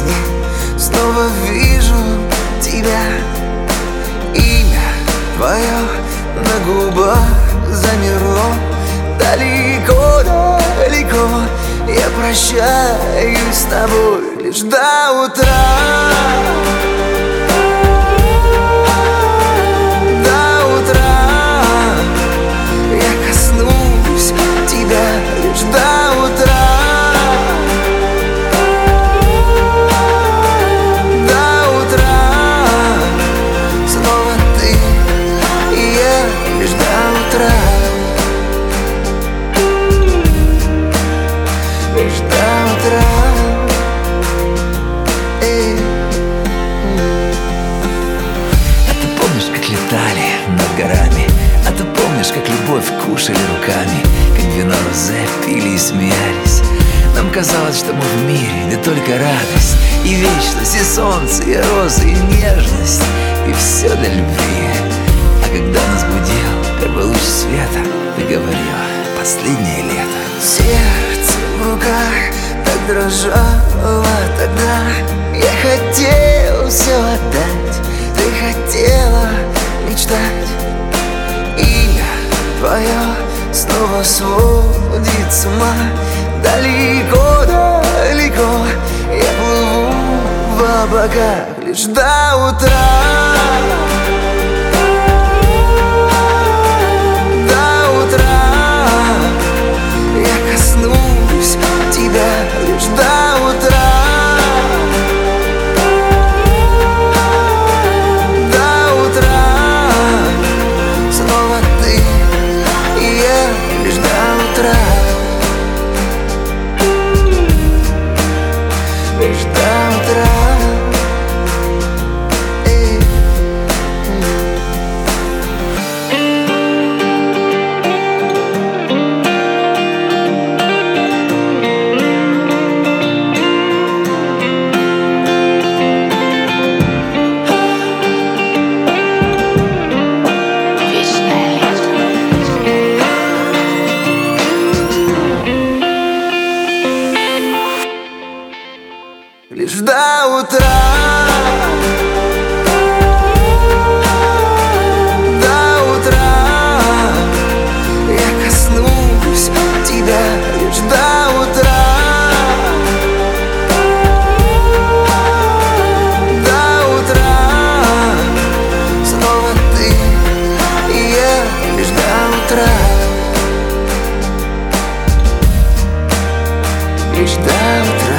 снова вижу тебя. Имя твое на губах замерло. Далеко, далеко я прощаюсь с тобой лишь до утра. До утра я коснусь тебя лишь до утра. До утра снова ты и я лишь до утра. Лишь до утра. А ты помнишь, как летали над горами? А ты помнишь, как любовь кушали руками? Как вино розе пили и смеялись? Нам казалось, что мы в мире, да только радость и вечность, и солнце, и розы, и нежность, и все для любви. А когда нас будил первый луч света, ты говорила: последнее лето. Сердце в руках так дрожало тогда. Я хотел все отдать, ты хотела мечтать. Имя твое снова сводит с ума. Далеко, далеко я плыву в облаках лишь до утра. До утра я коснусь тебя лишь до утра. До утра снова ты и я лишь до утра. Лишь до утра. Лишь до утра. До утра я коснусь тебя лишь до утра. До утра снова ты и я лишь до утра. Лишь до утра.